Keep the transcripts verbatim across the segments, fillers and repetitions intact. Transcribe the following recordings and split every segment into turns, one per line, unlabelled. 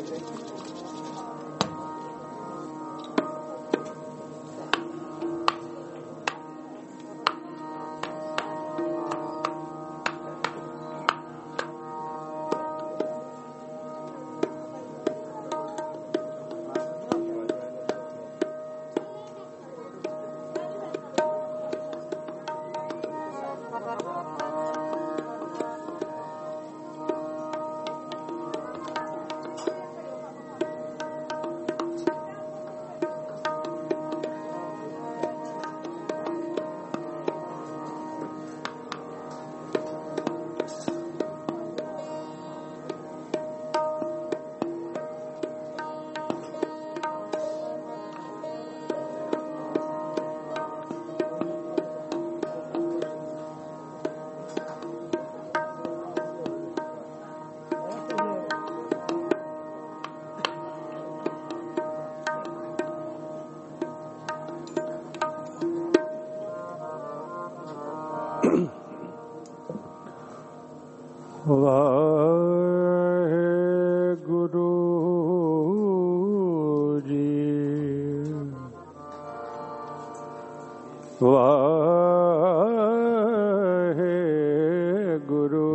ਵਾਹਿਗੁਰੂ ਜੀ ਵਾਹਿਗੁਰੂ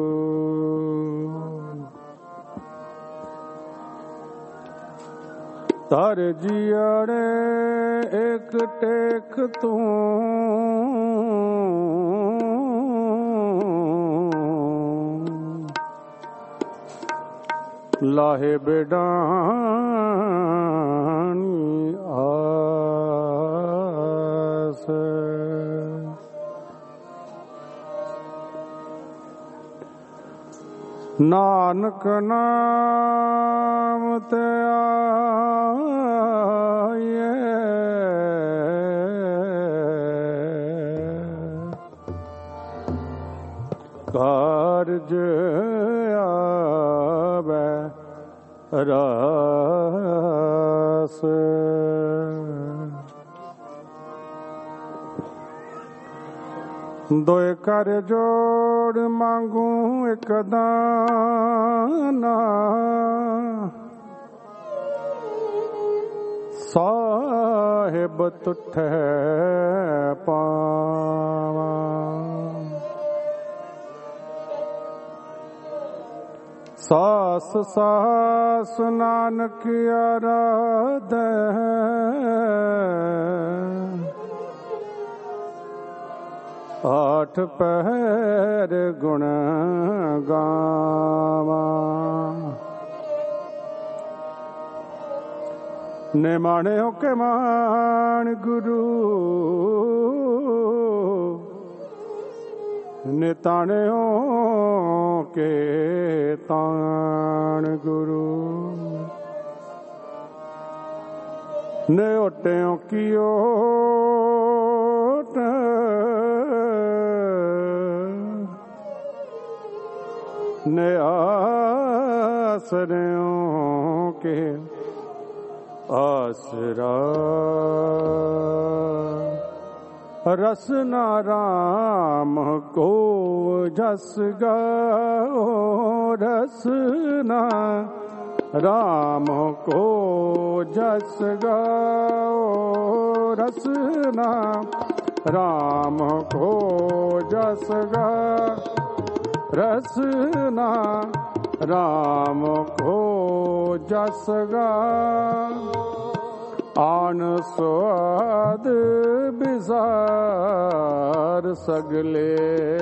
ਤਰ ਜੀਅੜੇ ਇੱਕ ਟੇਕ ਤੂੰ ਲਾਹੇ ਬੇਡਾਨੀ ਆਸ ਨਾਨਕ ਨਾਮ ਤੇ ਆਏ ਕਾਰਜ ਆਵੇ ਰਾਸ ਦੋਏ ਕਰ ਜੋੜ ਮੰਗੂ ਇੱਕ ਦਾਨਾ ਸਾਹਿਬ ਤੁਠੈ ਪਾਵਾਂ ਸਾਸ ਸਾਸ ਨਾਨਕ ਆਰਾਧੈ ਆਠ ਪਹਿਰ ਗੁਣ ਗਾਵਾਂ ਨੇ ਮਾਣਿਓ ਕੇ ਮਾਣ ਗੁਰੂ ਨੇ ਤਾਣਿਓ ਕੇ ਤਾਣ ਗੁਰੂ ਨੇ ਓਟਿਓ ਕੀ ਓਟ ਨੇ ਆਸਰਿਓ ਕੇ ਆਸਰਾ ਰਸਨਾ ਰਾਮ ਕੋ ਜਸ ਗਾਓ ਰਸਨਾ ਰਾਮ ਕੋ ਜਸ ਗਾਓ ਰਸਨਾ ਰਾਮ ਕੋ ਜਸ ਗਾਓ ਰਸਨਾ ਰਾਮ ਕੋ ਜਸ ਗਾਓ ਆਨ ਸੁਆਦ ਬਿਜ਼ਾਰ ਸਗਲੇ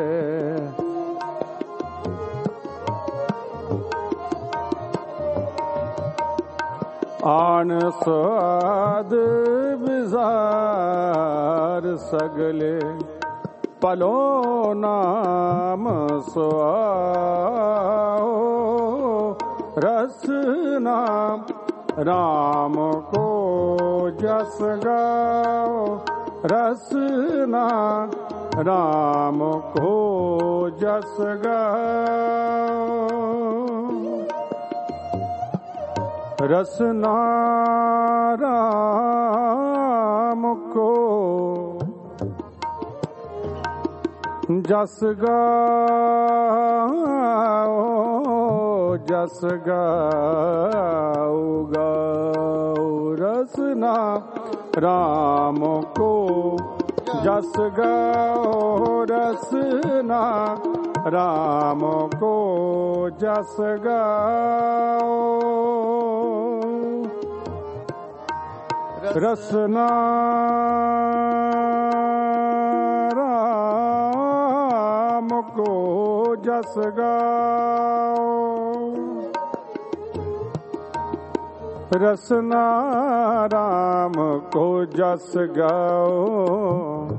ਆਨ ਸੁਆਦ ਬਿਜ਼ਾਰ ਸਗਲੇ ਪਲੋ ਨਾਮ ਸੁਆਓ ਰਸ ਨਾਮ ਰਾਮ ਕੋ ਜਸ ਗਾਓ ਰਸਨਾ ਰਾਮ ਕੋ ਜਸ ਗਾਓ ਰਸਨਾ ਰਾਮ ਕੋ ਜਸ ਗਾਓ ਜਸ ਗਾਓ रसना राम को जस गाओ रसना राम को जस गाओ रसना राम को जस गाओ रसना राम को जस गाओ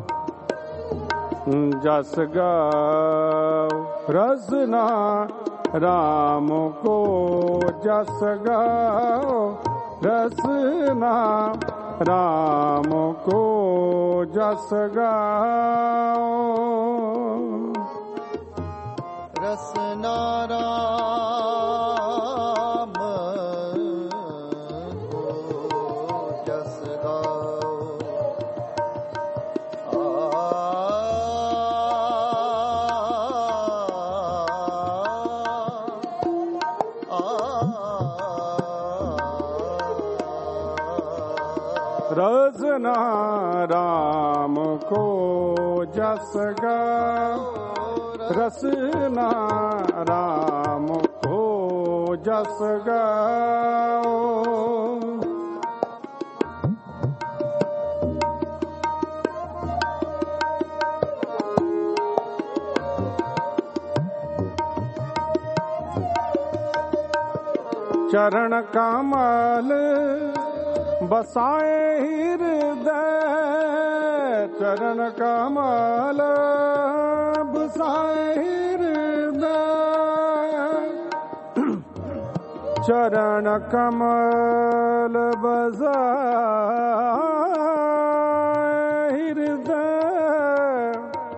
जस गाओ रसना राम को जस गाओ रसना राम को जस गाओ
रसना राम को जस गाओ
रसना राम को जस गाओ रसना राम को जस गाओ चरण कमल बसाए हृदय चरण कमल बसाए हृदय चरण कमल बसाए हृदय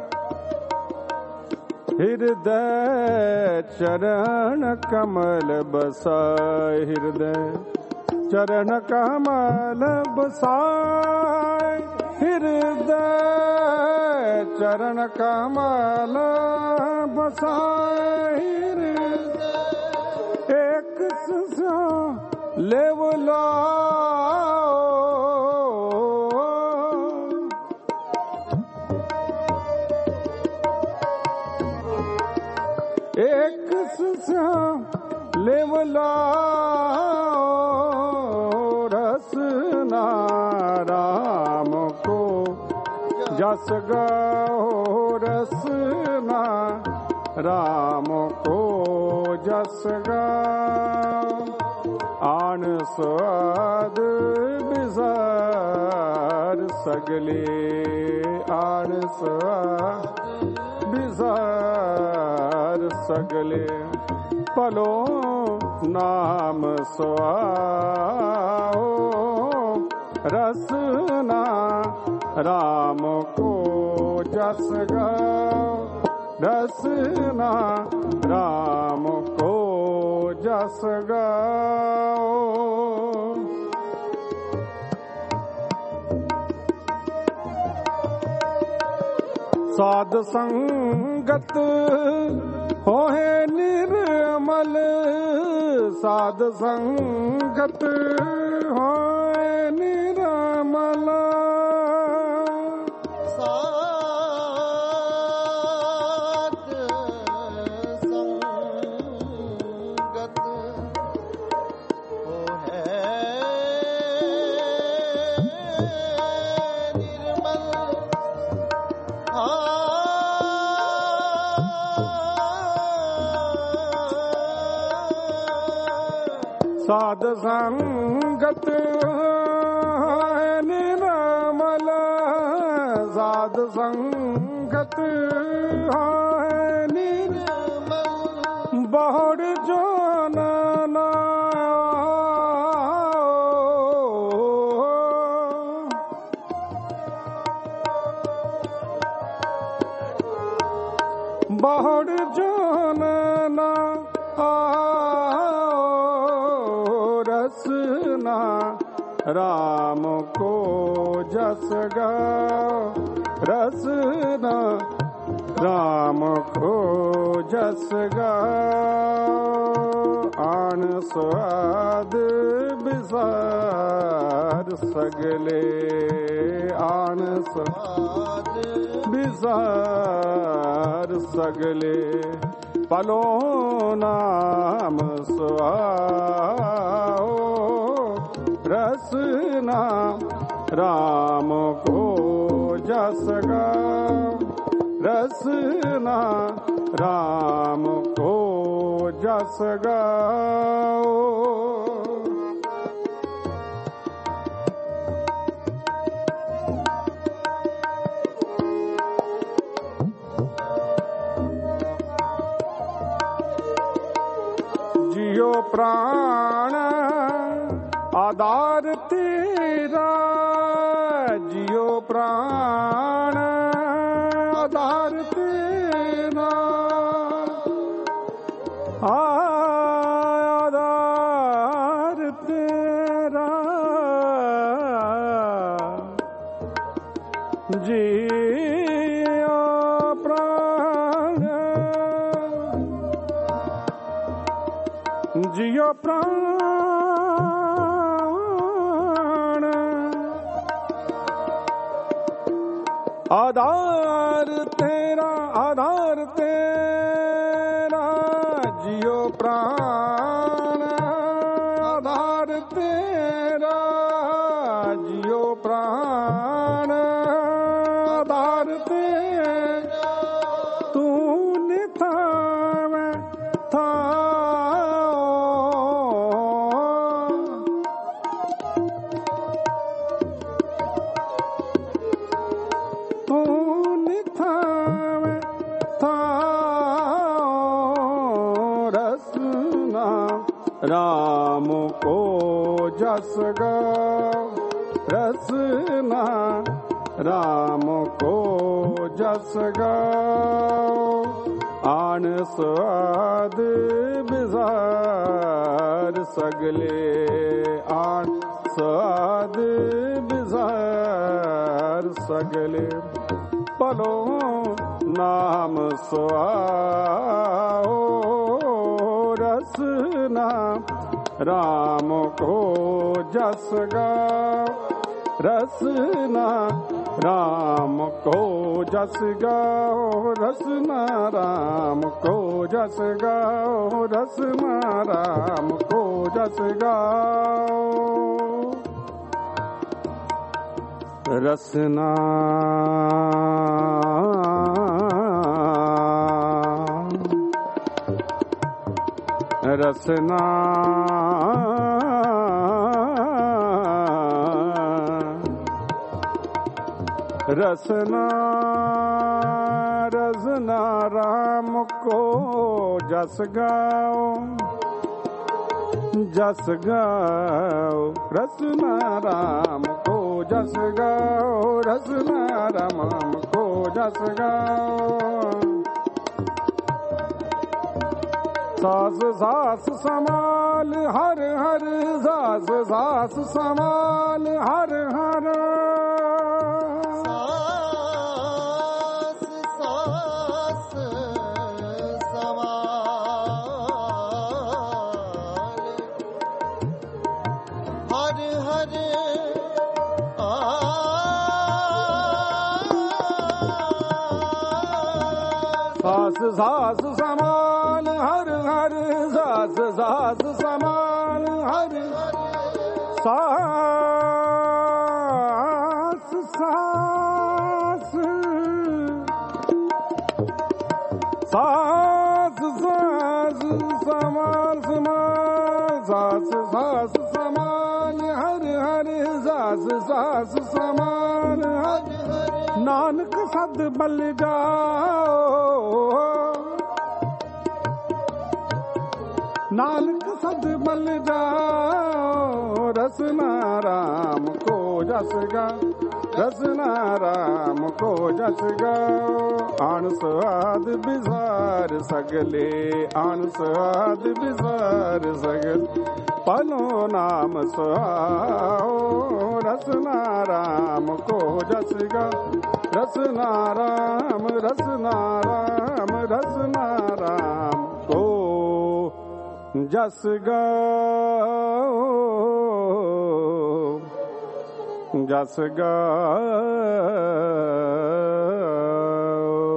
हृदय चरण कमल बसाए हृदय चरण कमल बसाए हृदय चरण कमल बसाए हृदय एक ससा लेवलाओ एक ससा लेवलाओ रसना राम को जस गाओ रसना राम को जस गाओ आन स्वाद बिजार सगले आन स्वाद बिजार सगले पलो नाम सुआओ रसना राम को जस गाओ रसना राम को जस गाओ साध संगत होए निर्मल साध संगत होए निर्मल
साध संगत होए निर्मल
साध संगत निर्मल साध संगत निर्मल बहुड़ जो नाना बहुड़ जो नाना रसना राम को जस गाओ रसना राम को जस गाओ आन स्वाद बिसार सगले आन स्वाद बिसार सगले पलो नाम सुहाओ रसना राम को जस गाओ रसना राम को जस गाओ जियो प्राण आधार तेरा जियो प्राण आधार तेरा आधार तेरा जियो प्राण जियो प्राण आधार तेरा आधार तेरा जियो प्राण आधार तेरा जियो प्राण आधार तेरा तूने था मैं था राम को जस गाओ रसना राम को जस गाओ आन स्वाद बिजार सगले आन स्वाद बिजार सगले पलो नाम सुहाओ रसना राम को जस गाओ रसना राम को जस गाओ रसना राम को जस गाओ रसना राम को जस गाओ रसना रसना रसना रसना राम को जस गाओ जस गाओ रसना राम को जस गाओ रसना राम को जस गाओ सास सास समाल हर हर सास सास समाल हर हर
सास सास समाल हर हर
सास सास समाल हर हर सास सास समाल हर सास सास सास सास समाल समाल सास सास समाल हर हर सास सास समाल हर नानक सद बल जाओ नानक सद बल जाओ रसना राम को जस गा रसना राम को जस गाओ आन स्वाद बिसार सगले आन स्वाद बिसार सगल पलो नाम सुहाओ रसना राम को जस गा रसना राम रसना राम रसना राम को जस गाओ ਜਸ ਗਾਓ।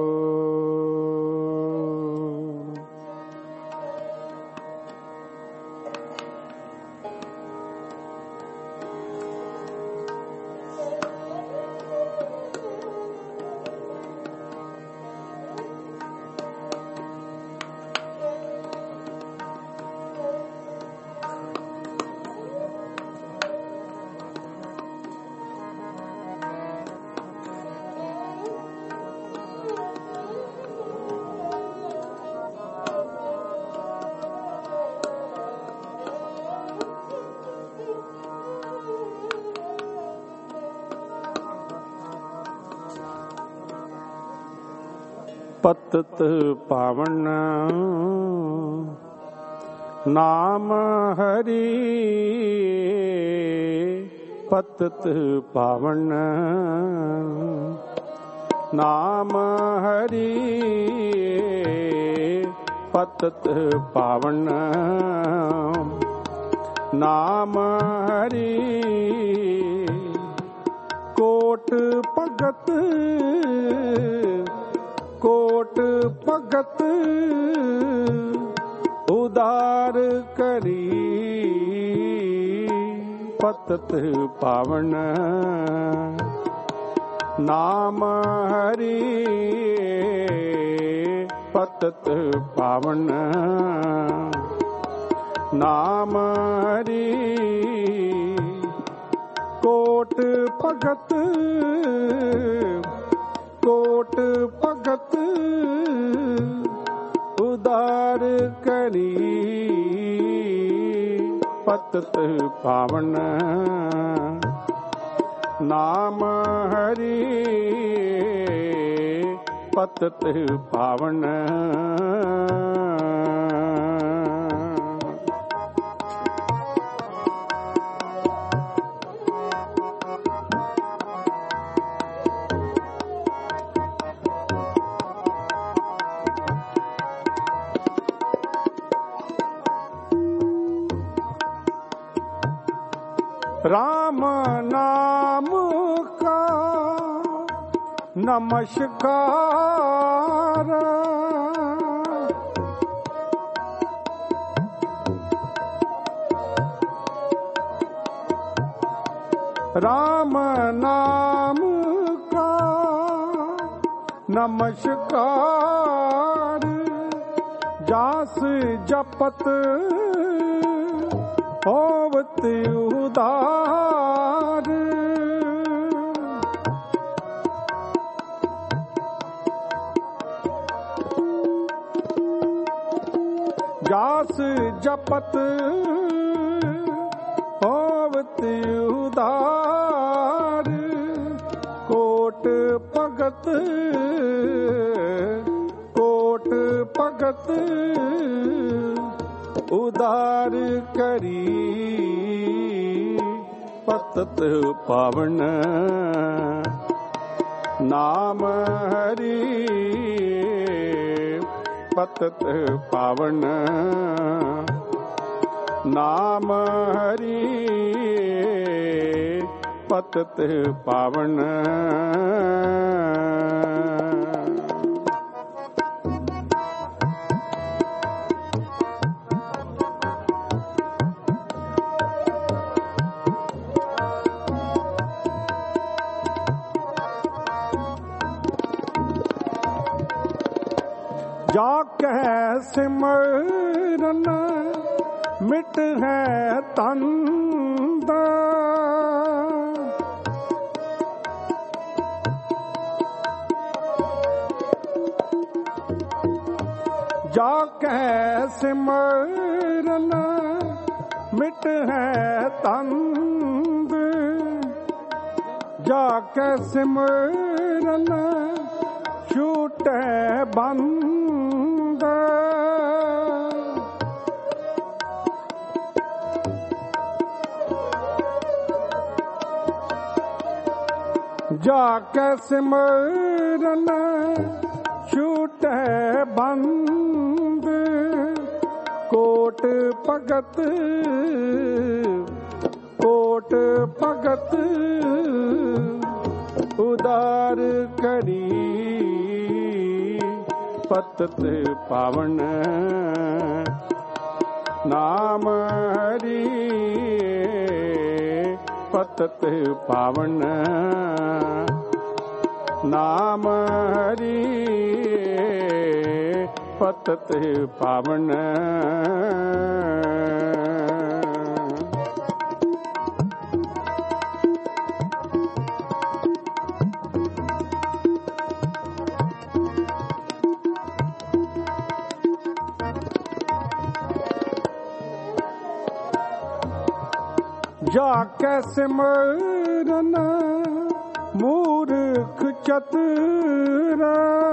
ਪਤਿਤ ਪਾਵਨ ਨਾਮ ਹਰੀ, ਪਤਿਤ ਪਾਵਨ ਨਾਮ ਹਰੀ, ਪਤਿਤ ਪਾਵਨ ਨਾਮ ਹਰੀ। ਕੋਟ ਭਗਤ ਕੋਟ ਭਗਤ ਉਦਾਰ ਕਰੀ, ਪਤਿਤ ਪਾਵਨ ਨਾਮ ਹਰੀ, ਪਤਿਤ ਪਾਵਨ ਨਾਮ ਹਰੀ। ਕੋਟ ਭਗਤ ਕੋਟ ਭਗਤ ਉਦਾਰ ਕਰੀ, ਪਤਿਤ ਪਾਵਨ ਨਾਮ ਹਰੀ, ਪਤਿਤ ਪਾਵਨ। राम नाम का नमस्कार, राम नाम का नमस्कार। जास जपत होवत उदार, जास जपत होवत उदार। कोट भगत कोट भगत उदार करी, पतित पावन नाम हरि, पतित पावन नाम हरि, पतित पावन। जा कह सिमरन मिट है तंद, जा कह सिमरन मिट है तंद, जा कह सिमरन छूटे बंद। जाके सिमरन छूटे बंद, कोट भगत कोट भगत उदार करी पतत पावन नाम हरि पतत पावन नाम हरि पतत पावन जाके सिमरन मूर्ख चतुर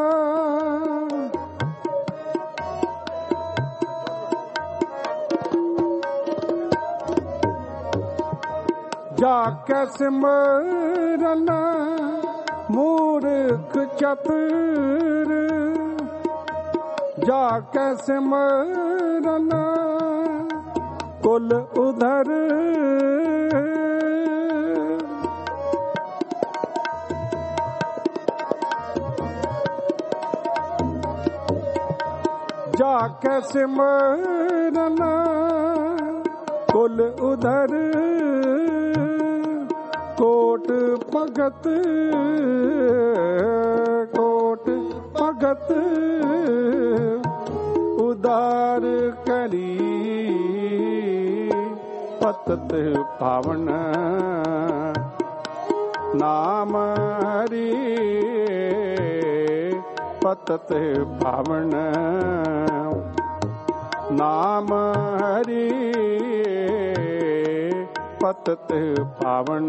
जाके सिमरन मूर्ख चतुर जाके सिमरन कुल उधर जाके सिमरन कुल उधर कोट भगत कोट भगत उदार करी पतत पावन नाम हरि पतत पावन नाम हरि पतत पावन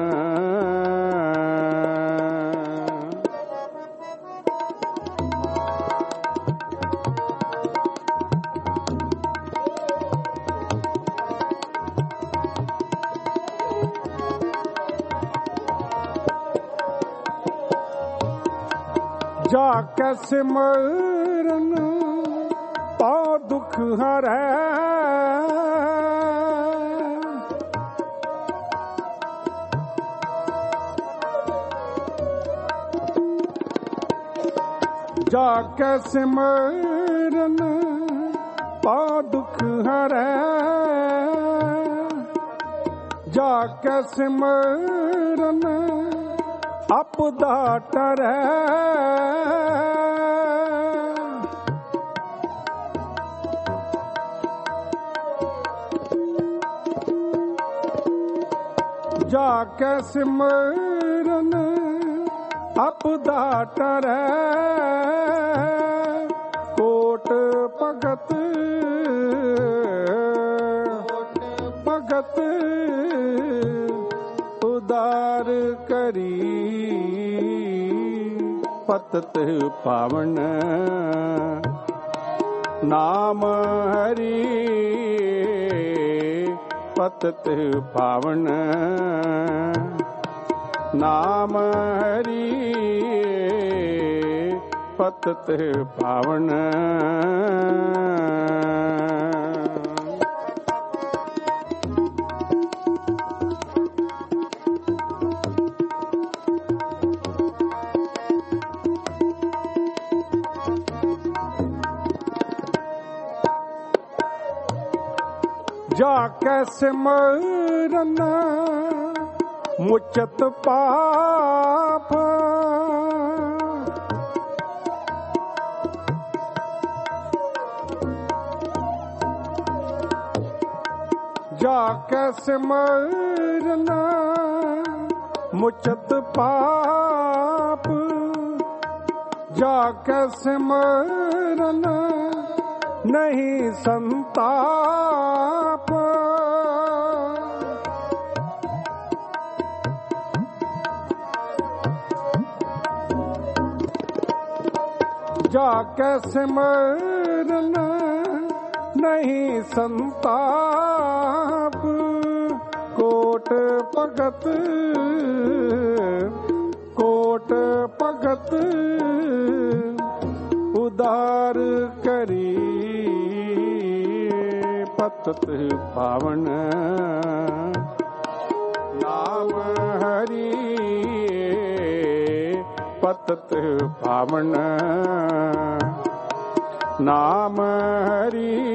जाके सिमरन पाओ दुख हरै जाके सिमरन पाओ दुख हरै जाके सिमरन आपदा टरै जाके सिमरन आपदा टरै कोट भगत भगत उदार करी पतत पावन नाम हरि पतत पावन नाम हरि पतत पावन जाके सिमरन मुचत पाप जाके सिमरन मुचत पाप जाके सिमरन नहीं संताप जाके सिमरन नहीं संताप कोट भगत कोट भगत उदार करी पतत पावन नाम ਪਤਿਤ ਪਾਵਨ ਨਾਮ ਹਰੀ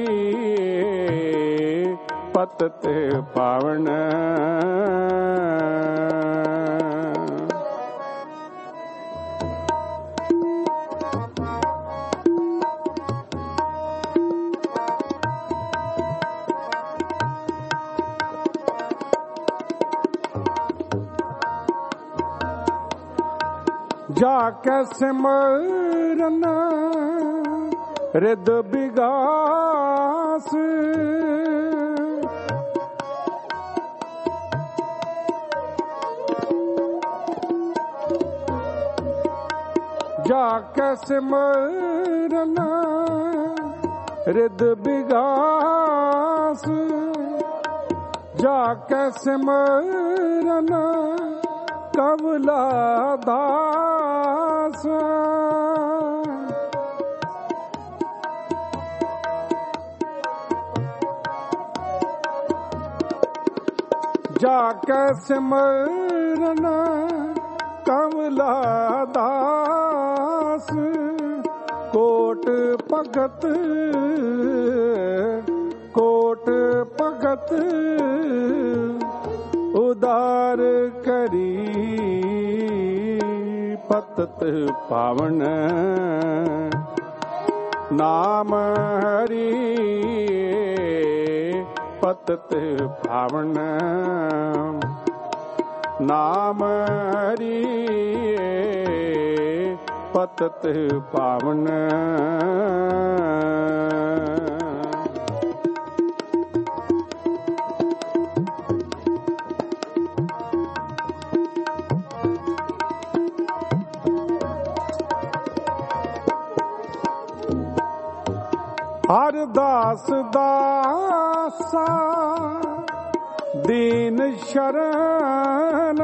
ਪਤਿਤ ਪਾਵਨ ਜਾ ਕੈ ਸਿਮਰਨ ਰਿਦ ਬਿਗਾਸ ਜਾ ਕੈ ਸਿਮਰਨ ਰਿਦ ਬਿਗਾਸ ਜਾ ਕੈ ਸਿਮਰਨ ਕਮਲਾ ਦਾਸ ਜਾ ਕੈ ਸਿਮਰਨ ਕਮਲਾ ਦਾਸ ਕੋਟ ਭਗਤ ਕੋਟ ਭਗਤ ਉਦਾਰ ਕਰੀ ਪਤਿਤ ਪਾਵਨ ਨਾਮ ਹਰੀ ਪਤਿਤ ਪਾਵਨ ਨਾਮ ਹਰੀ ਪਤਿਤ ਪਾਵਨ ਹਰਿ ਦਾਸ ਦਾਸਾ ਦੀਨ ਸ਼ਰਨ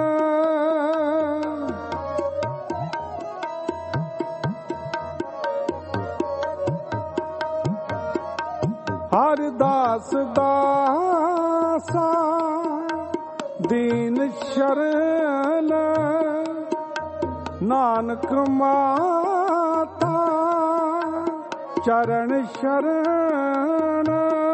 ਹਰਿ ਦਾਸ ਦਾਸਾ ਦੀਨ ਸ਼ਰਨ ਨਾਨਕ ਮਾਤਾ ਚਰਨ ਸ਼ਰਨ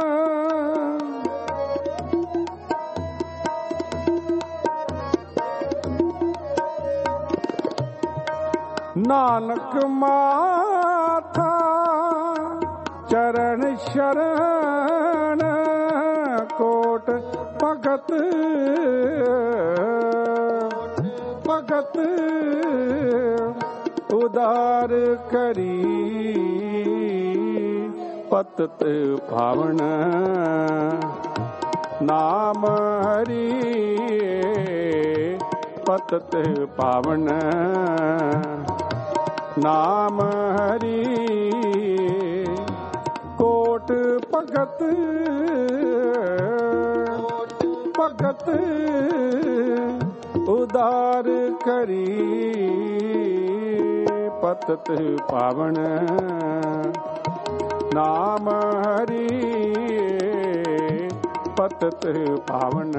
ਨਾਨਕ ਮਾਤਾ ਚਰਨ ਸ਼ਰਨ ਕੋਟ ਭਗਤ ਭਗਤ ਉਦਾਰ ਕਰੀ ਪਤਿਤ ਪਾਵਨ ਨਾਮ ਹਰੀ ਪਤਿਤ ਪਾਵਨ ਨਾਮ ਹਰੀ ਕੋਟ ਭਗਤ ਭਗਤ ਉਦਾਰ ਕਰੀ ਪਤਿਤ ਪਾਵਨ ਨਾਮ ਹਰੀ ਪਤਿਤ ਪਾਵਨ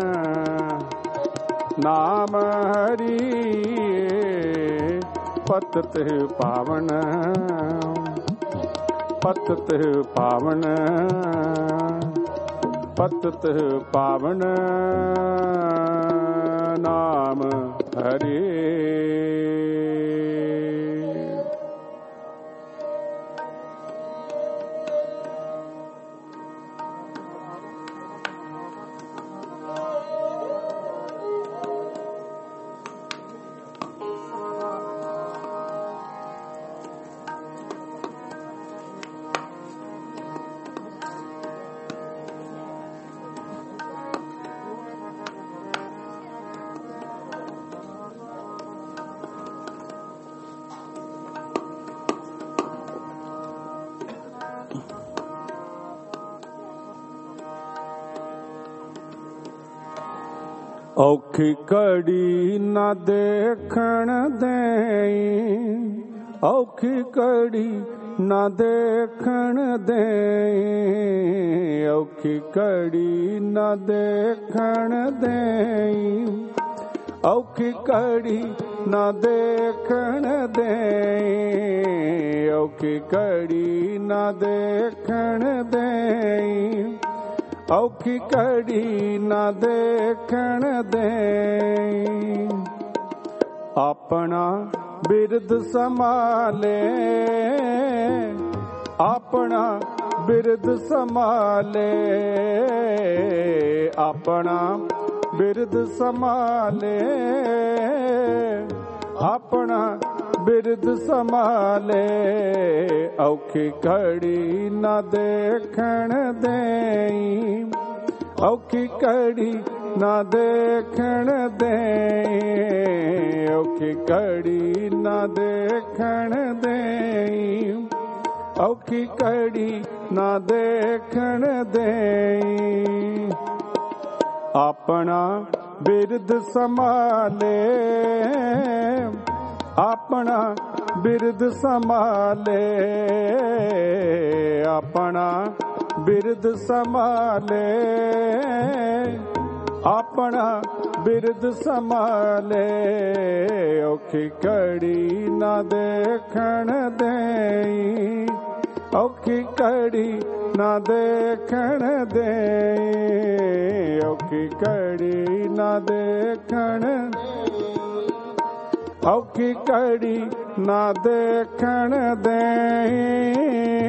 ਨਾਮ ਹਰੀ ਪਤਿਤ ਪਾਵਨ ਪਤਿਤ ਪਾਵਨ ਪਤਿਤ ਪਾਵਨ ਨਾਮ ਹਰੀ ਔਖੀ ਘੜੀ ਨਾ ਦੇਖਣ ਦੇਈ ਔਖੀ ਘੜੀ ਨਾ ਦੇਖਣ ਦੇਈ ਔਖੀ ਘੜੀ ਨਾ ਦੇਖਣ ਦੇਈ ਔਖੀ ਘੜੀ ਨਾ ਦੇਖਣ ਦੇਈ, ਔਖੀ ਘੜੀ ਨਾ ਦੇਖਣ ਦੇਈ, ਔਖੀ ਘੜੀ ਨਾ ਦੇਖਣ ਦੇਈ। ਆਪਣਾ ਬਿਰਦ ਸੰਭਾਲੇ, ਆਪਣਾ ਬਿਰਦ ਸੰਭਾਲੇ, ਆਪਣਾ ਬਿਰਦ ਸੰਭਾਲੇ, ਆਪਣਾ ਬਿਰਦ ਸੰਭਾਲੇ। ਔਖੀ ਘੜੀ ਨਾ ਦੇਖਣ ਦੇਈ, ਔਖੀ ਘੜੀ ਨਾ ਦੇਖਣ ਦੇਈ, ਔਖੀ ਘੜੀ ਨਾ ਦੇਖਣ ਦੇਈ, ਔਖੀ ਘੜੀ ਨਾ ਦੇਖਣ ਦੇਈ। ਆਪਣਾ ਬਿਰਦ ਸੰਭਾਲੇ, ਆਪਣਾ ਬਿਰਦ ਸੰਭਾਲੇ, ਆਪਣਾ ਬਿਰਦ ਸੰਭਾਲੇ, ਆਪਣਾ ਬਿਰਦ ਸੰਭਾਲੇ। ਔਖੀ ਘੜੀ ਨਾ ਦੇਖਣ ਦੇਈ, ਔਖੀ ਘੜੀ ਨਾ ਦੇਖਣ ਦੇਈ, ਔਖੀ ਘੜੀ ਨਾ ਦੇਖਣ, ਔਖੀ ਘੜੀ ਨਾ ਦੇਖਣ ਦੇਈ।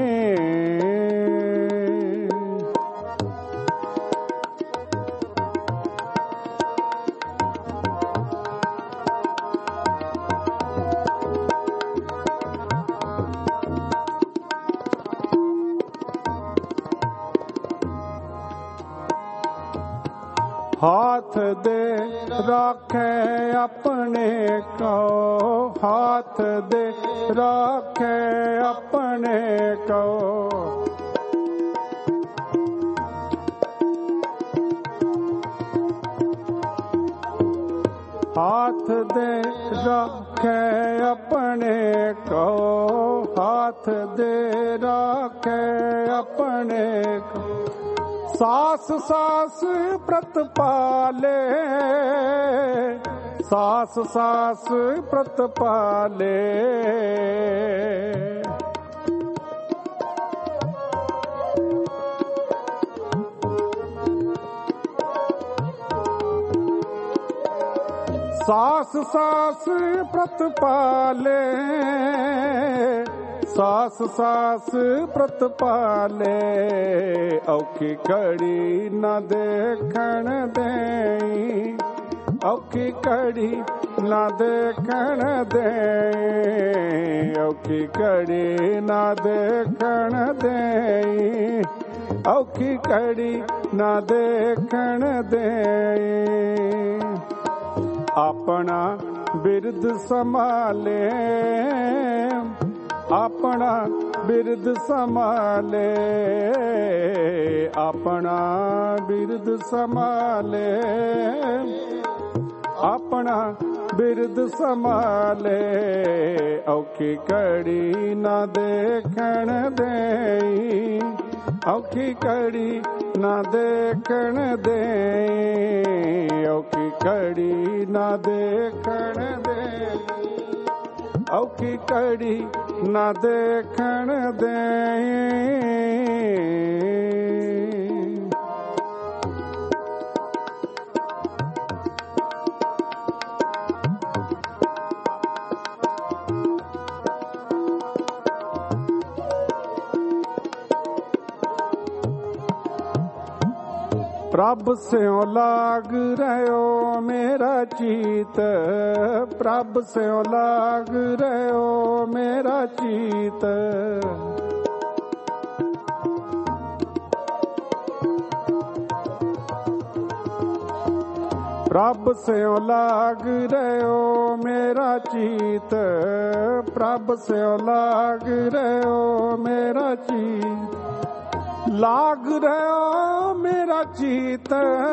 हाथ दे राखे अपने को, हाथ दे राखे अपने को, हाथ दे राखे अपने को, हाथ दे राखे अपने को। सास सास प्रत पाले, सास सास प्रत पाले, सास सास प्रत पाले, सास सास प्रत पाले। औखी घड़ी ना देखण देई, औखी घड़ी ना देखण देई, औखी घड़ी ना देखण देई, औखी घड़ी ना देखण देई। अपना बिरद संभाले, अपना बिरद संभाले, अपना बिरद संभाले, अपना बिरद संभाले। औखी घड़ी ना देखण देई, औखी घड़ी ना देखण देई, औखी घड़ी ना देखण देई, औखी घड़ी ना देखण देई। प्रभ स्यों लाग रहो मेरा चीत, प्रभ स्यों लाग रहो मेरा चीत। प्रभ स्यों लाग रहो मेरा चीत, प्रभ स्यों लाग रहो मेरा चीत। लाग रहो मेरा चीत,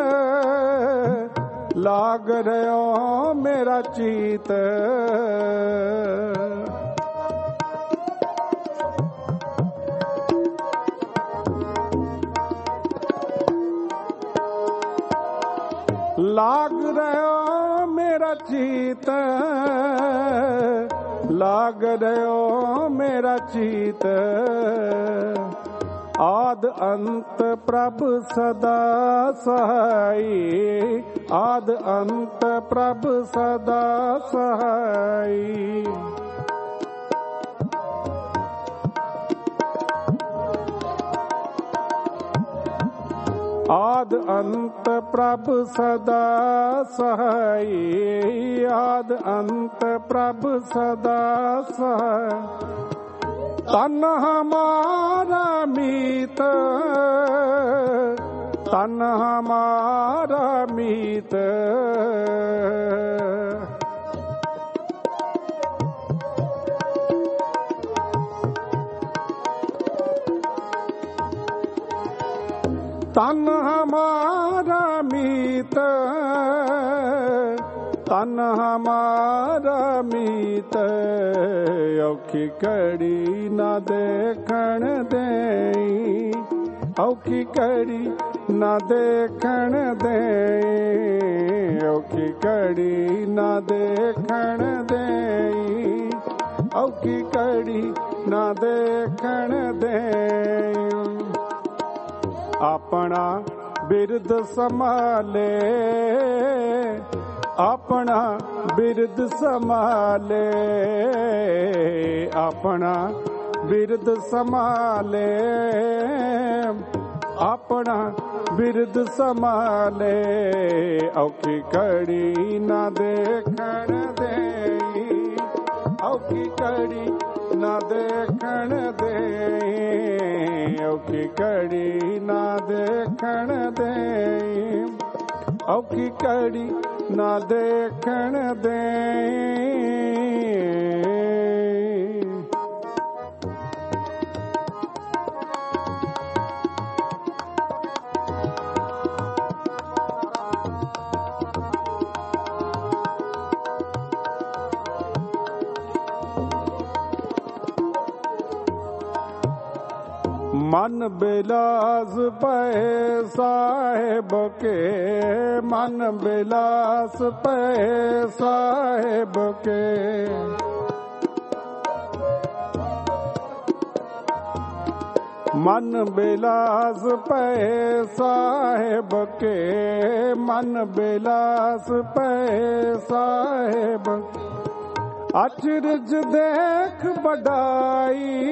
लाग रहो मेरा चीत। लाग रहो ਮੇਰਾ ਚੀਤ, ਲਾਗ ਰਿਓ ਮੇਰਾ ਚੀਤ। ਆਦ ਅੰਤ ਪ੍ਰਭ ਸਦਾ ਸਹਾਈ, ਆਦ ਅੰਤ ਪ੍ਰਭ ਸਦਾ ਸਹਾਈ। ਆਦ ਅੰਤ ਪ੍ਰਭ ਸਦਾ ਸਹਾਈ, ਆਦ ਅੰਤ ਪ੍ਰਭ ਸਦਾ ਸਹਾਈ। ਤਨ ਹਮਾਰਾ ਮੀਤ, ਤਨ ਹਮਾਰਾ ਮੀਤ। ਤਨ ਹਮਾਰਾ ਮੀਤ, ਤਨ ਹਮਾਰਾ ਮੀਤ। ਔਖੀ ਘੜੀ ਨਾ ਦੇਖਣ ਦੇਈ, ਔਖੀ ਘੜੀ ਨਾ ਦੇਖਣ ਦੇਈ, ਔਖੀ ਘੜੀ ਨਾ ਦੇਖਣ ਦੇਈ, ਔਖੀ ਘੜੀ ਨਾ ਦੇਖਣ ਦੇਈ। ਆਪਣਾ ਬਿਰਦ ਸੰਭਾਲੇ, ਆਪਣਾ ਬਿਰਦ ਸੰਭਾਲੇ, ਆਪਣਾ ਬਿਰਦ ਸੰਭਾਲੇ, ਆਪਣਾ ਬਿਰਦ ਸੰਭਾਲੇ। ਔਖੀ ਘੜੀ ਨਾ ਦੇਖਣ ਦੇਈ, ਔਖੀ ਘੜੀ ਨਾ ਦੇਖਣ ਦੇਈ, ਔਖੀ ਘੜੀ ਨਾ ਦੇਖਣ ਦੇਈ, ਔਖੀ ਘੜੀ ਨਾ ਦੇਖਣ ਦੇਈ। ਮਨ ਬਿਲਾਸ ਪਏ ਸਾਹਿਬ ਕੇ, ਮਨ ਬਿਲਾਸ ਪਏ ਸਾਹਿਬ ਕੇ। ਮਨ ਬਿਲਾਸ ਪਏ ਸਾਹਿਬ ਕੇ, ਮਨ ਬਿਲਾਸ ਪਏ ਸਾਹਿਬ। ਅਚਰਜ ਦੇਖ ਬੜਾਈ,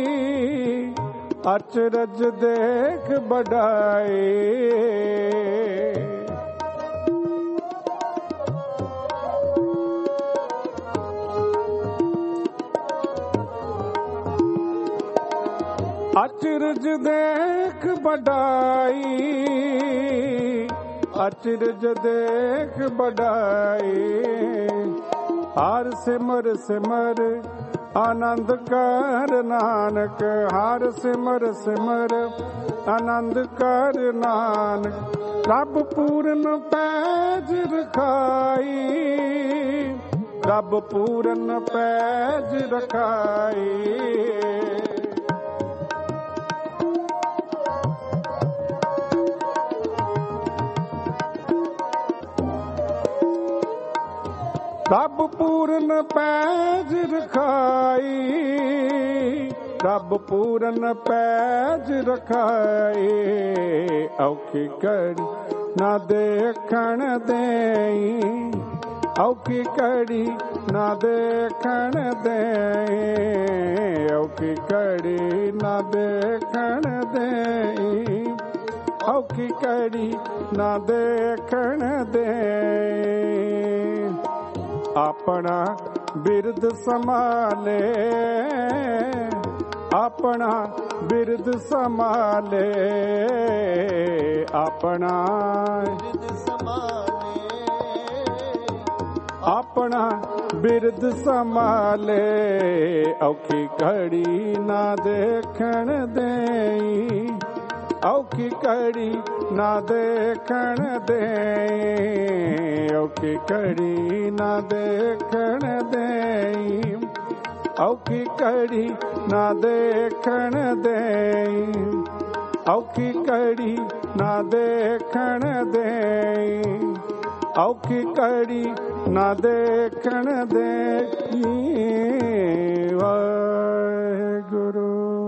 ਅਚਰਜ ਦੇਖ ਬੜਾਈ। ਅਚਰਜ ਦੇਖ ਬੜਾਈ, ਅਚਰਜ ਦੇਖ ਬੜਾਈ। ਹਰ ਸਿਮਰ ਸਿਮਰ ਆਨੰਦ ਕਰ ਨਾਨਕ, ਹਰ ਸਿਮਰ ਸਿਮਰ ਆਨੰਦ ਕਰ ਨਾਨਕ। ਰੱਬ ਪੂਰਨ ਪੈਜ ਰਖਾਈ, ਰੱਬ ਪੂਰਨ ਪੈਜ ਰਖਾਈ। ਰੱਬ ਪੂਰਨ ਪੈਜ ਰਖਾਈ, ਰੱਬ ਪੂਰਨ ਪੈਜ ਰਖਾਈ। ਔਖੀ ਘੜੀ ਨਾ ਦੇਖਣ ਦੇਈ, ਔਖੀ ਘੜੀ ਨਾ ਦੇਖਣ ਦੇਈ, ਔਖੀ ਘੜੀ ਨਾ ਦੇਖਣ ਦੇਈ, ਔਖੀ ਘੜੀ ਨਾ ਦੇਖਣ ਦੇਈ। ਆਪਣਾ ਬਿਰਦ ਸੰਭਾਲੇ, ਆਪਣਾ ਬਿਰਦ ਸੰਭਾਲੇ, ਆਪਣਾ ਬਿਰਦ ਸੰਭਾਲੇ, ਆਪਣਾ ਬਿਰਦ ਸੰਭਾਲੇ। ਔਖੀ ਘੜੀ ਨਾ ਦੇਖਣ ਦੇਈ, ਔਖੀ ਘੜੀ ਨਾ ਦੇਖਣ ਦੇਈ, ਔਖੀ ਘੜੀ ਨਾ ਦੇਖਣ ਦੇਈ, ਔਖੀ ਘੜੀ ਨਾ ਦੇਖਣ ਦੇਈ, ਔਖੀ ਘੜੀ ਨਾ ਦੇਖਣ ਦੇਈ, ਔਖੀ ਘੜੀ ਨਾ ਦੇਖਣ ਦੇਈ ਵਾਹਿਗੁਰੂ।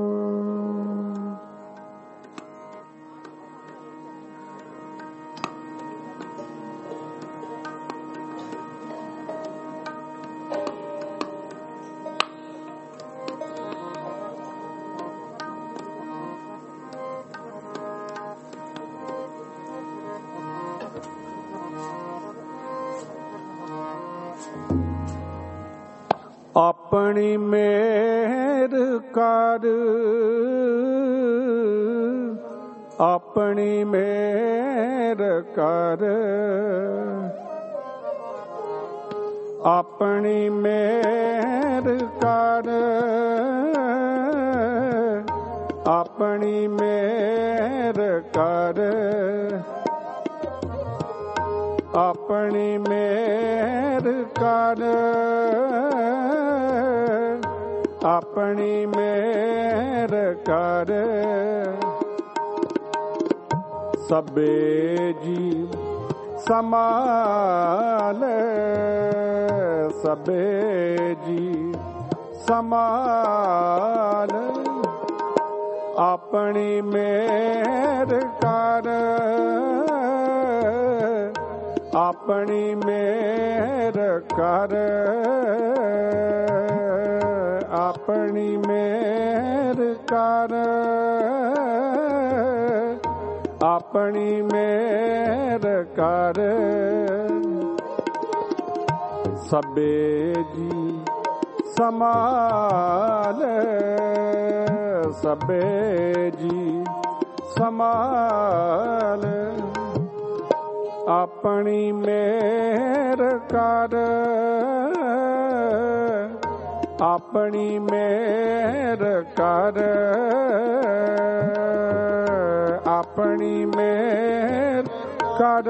ਆਪਣੀ ਮਿਹਰ ਕਰ, ਆਪਣੀ ਮਿਹਰ ਕਰ, ਆਪਣੀ ਮਿਹਰ ਕਰ, ਆਪਣੀ ਮਿਹਰ ਕਰ, ਆਪਣੀ ਮਿਹਰ ਕਰ, ਆਪਣੀ ਮਿਹਰ ਕਰ। ਸਭੇ ਜੀ ਸੰਭਾਲ, ਸਭੇ ਜੀ ਸੰਭਾਲ, ਆਪਣੀ ਮਿਹਰ ਕਰ, ਆਪਣੀ ਮਿਹਰ ਕਰ, ਆਪਣੀ ਮਿਹਰ ਕਰ, ਆਪਣੀ ਮਿਹਰ ਕਰ। ਸਭੇ ਜੀ ਸੰਭਾਲ, ਸਭੇ ਜੀ ਸੰਭਾਲ, ਆਪਣੀ ਮਿਹਰ ਕਰ, ਆਪਣੀ ਮਿਹਰ ਕਰ, ਆਪਣੀ ਮਿਹਰ ਕਰ,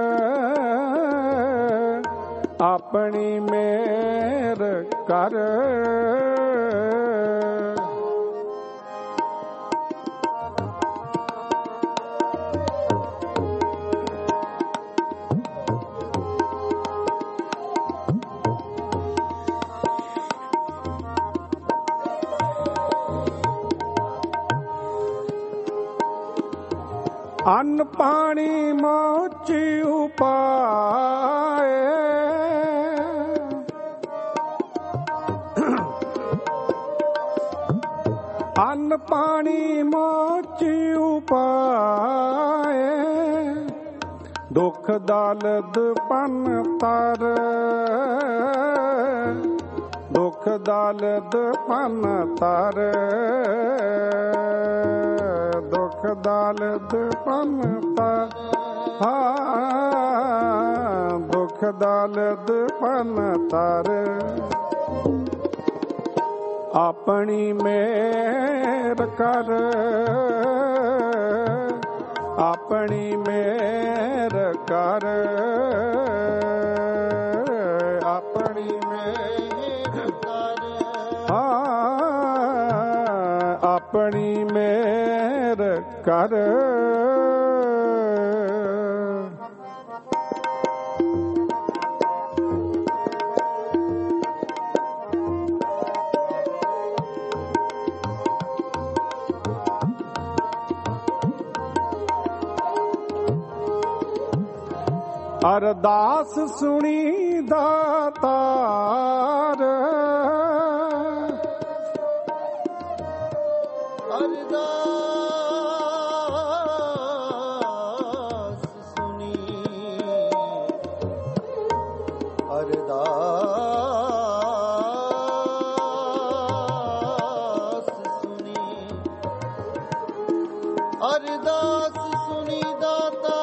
ਆਪਣੀ ਮਿਹਰ ਕਰ। ਅੰਨ ਪਾਣੀ ਮੋਚ ਉਪਾਏ, ਅੰਨ ਪਾਣੀ ਮੋਚ ਉਪਾਏ, ਦੁੱਖ ਦਾਲਦ ਪੰਨ ਤਰ, ਦੁੱਖ ਦਾਲਦ ਪੰਨ ਤਰ, ਦੁੱਖ ਦਾਲਦ ਪੰਨ ਤਰ, ਹਾਂ ਦੁੱਖ ਦਾਲਦ ਪੰਨ ਤਰ। ਆਪਣੀ ਮਿਹਰ ਕਰ, ਆਪਣੀ ਮਿਹਰ ਕਰ, ਆਪਣੀ ਮਿਹਰ ਕਰ, ਹਾਂ ਆਪਣੀ ਮਿਹਰ ਕਰ। ਅਰਦਾਸ ਸੁਣੀ ਦਾਤਾਰ,
ਅਰਦਾਸ ਸੁਣੀ, ਅਰਦਾਸ ਸੁਣੀ, ਅਰਦਾਸ ਸੁਣੀ ਦਾਤਾ,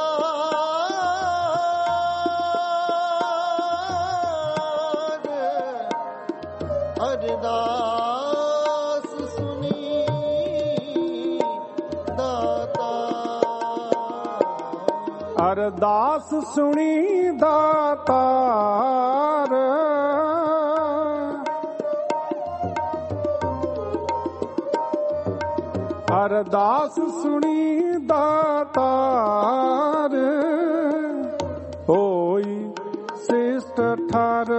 ਅਰਦਾਸ ਸੁਣੀ ਦਾਤਾ,
ਅਰਦਾਸ ਸੁਣੀ ਦਾਤਾਰ, ਅਰਦਾਸ ਸੁਣੀ ਦਾਤਾਰ, ਹੋਈ ਸਿਸ਼ਟ ਠਰ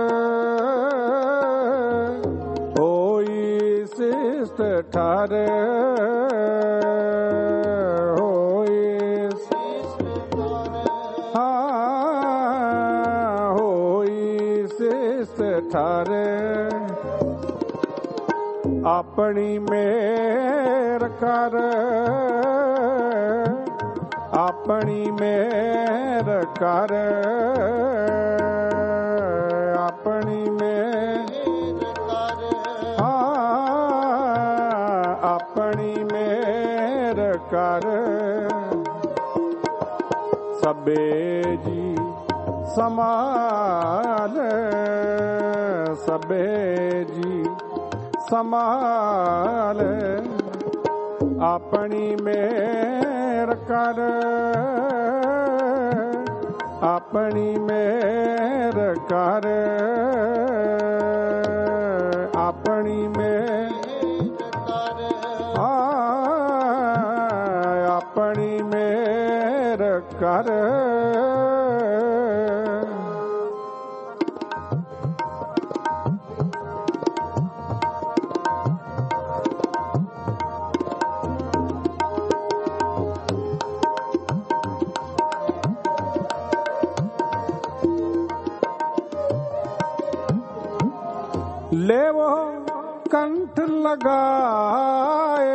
ਹੋਈ ਸਿਸ਼ਟ ਠਰ ਹੋਈ
ਸਿਸ਼ਟ ਠਰ
ਹਾਂ ਹੋਈ ਸਿਸ਼ਟ ਠਰ ਆਪਣੀ ਮੇਰ ਕਰ ਆਪਣੀ ਮੇਰ ਕਰ ਆਪਣੀ ਮੇਰ
ਕਰ
ਹਾਂ ਆਪਣੀ ਮੇਰ ਕਰ ਸਭੇ ਜੀ ਸਮਾਲ ਸਭੇ ਜੀ ਸਮਾਲ ਆਪਣੀ ਮੇਰ ਕਰ ਆਪਣੀ ਮੇਰ ਕਰ ਆਪਣੀ ਮੇਰ
ਕਰ
ਆ ਆਪਣੀ ਮੇਰ ਕਰ लेवो कंठ लगाए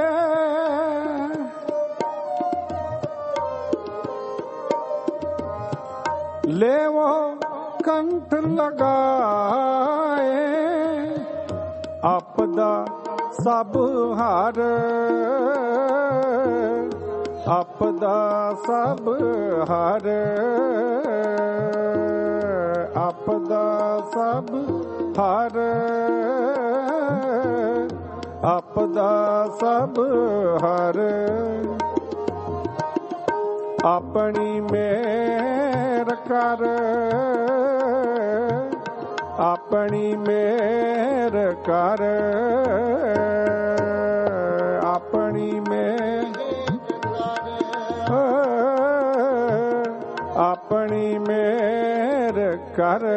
लेवो कंठ लगाए आपदा सब हार आपदा सब हार आपदा सब ਹਰ ਆਪਦਾ ਸਭ ਹਰ ਆਪਣੀ ਮੇਰ ਕਰ ਆਪਣੀ ਮੇਰ ਕਰ ਆਪਣੀ ਮੇਰ ਆਪਣੀ ਮੇਰ ਕਰ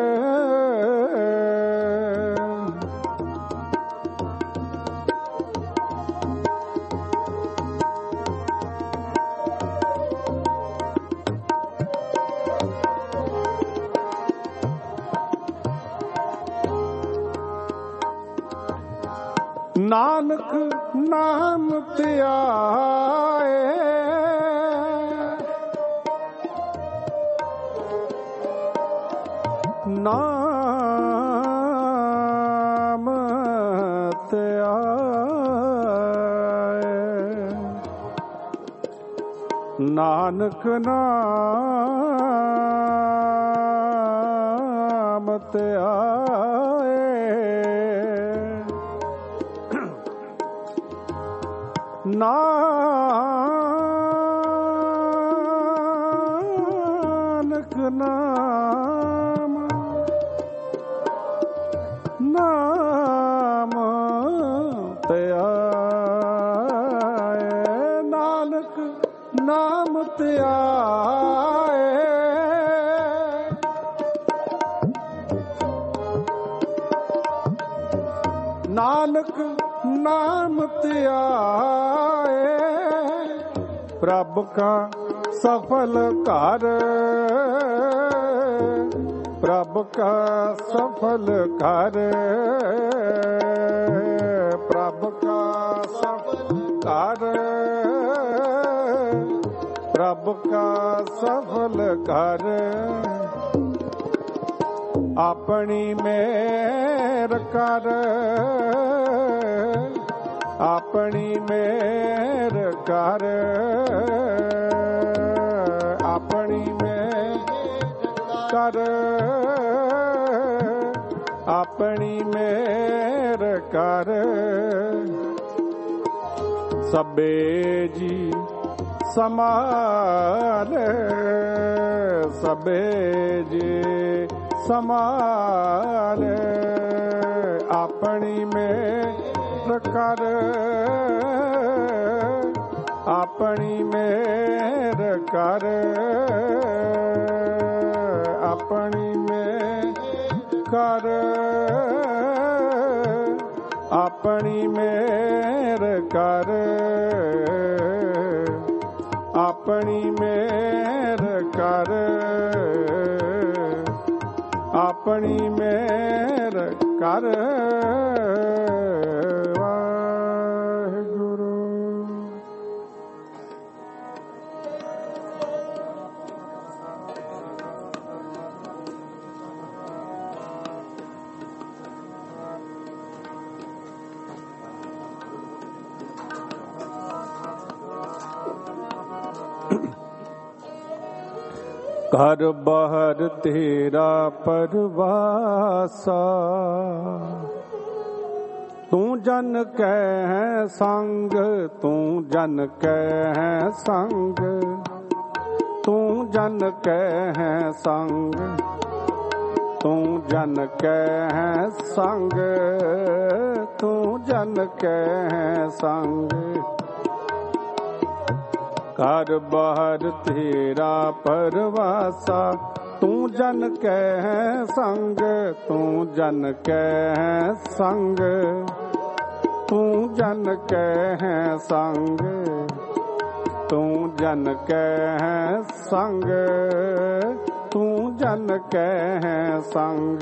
ਨਾਨਕ ਨਾਮ ਧਿਆਏ ਨਾਮ ਧਿਆਏ ਨਾਨਕ ਨਾਮ ਧਿਆਏ ਨਾਨਕ ਨਾਮ ਨਾਮ ਧਿਆਏ ਨਾਨਕ ਨਾਮ ਧਿਆਏ ਨਾਨਕ नाम त्याए प्रभ का सफल कर प्रभ का सफल कर प्रभ का सफल कर प्रभ का सफल कर अपनी मेर कर अपनी मेर कर अपनी मेर कर अपनी मेर कर सबे जी समाल सबे जी समाल अपनी मेर कर ਆਪਣੀ ਮੇਰ ਕਰ, ਆਪਣੀ ਮੇਰ ਕਰ, ਆਪਣੀ ਮੇਰ ਕਰ, ਆਪਣੀ ਮੇਰ ਕਰ, ਆਪਣੀ ਮੇਰ ਕਰ। ਵਾਹਿਗੁਰੂ। ਘਰ ਬਾਹਰ ਤੇਰਾ ਪਰਵਾਸਾ, ਤੂੰ ਜਨ ਕੈ ਸੰਗ, ਤੂੰ ਜਨ ਕੈ ਸੰਗ, ਤੂੰ ਜਨ ਕੈ ਸੰਗ, ਤੂੰ ਜਨ ਕੈ ਸੰਗ, ਤੂੰ ਜਨ ਕੈ ਸੰਗ। ਘਰ ਬਾਹਰ ਤੇਰਾ ਪਰਵਾਸਾ, ਤੂੰ ਜਨ ਕੈ ਸੰਗ, ਤੂੰ ਜਨ ਕੈ ਸੰਗ, ਤੂੰ ਜਨ ਕੈ ਸੰਗ, ਤੂੰ ਜਨ ਕੈ ਸੰਗ, ਤੂੰ ਜਨ ਕੈ ਸੰਗ।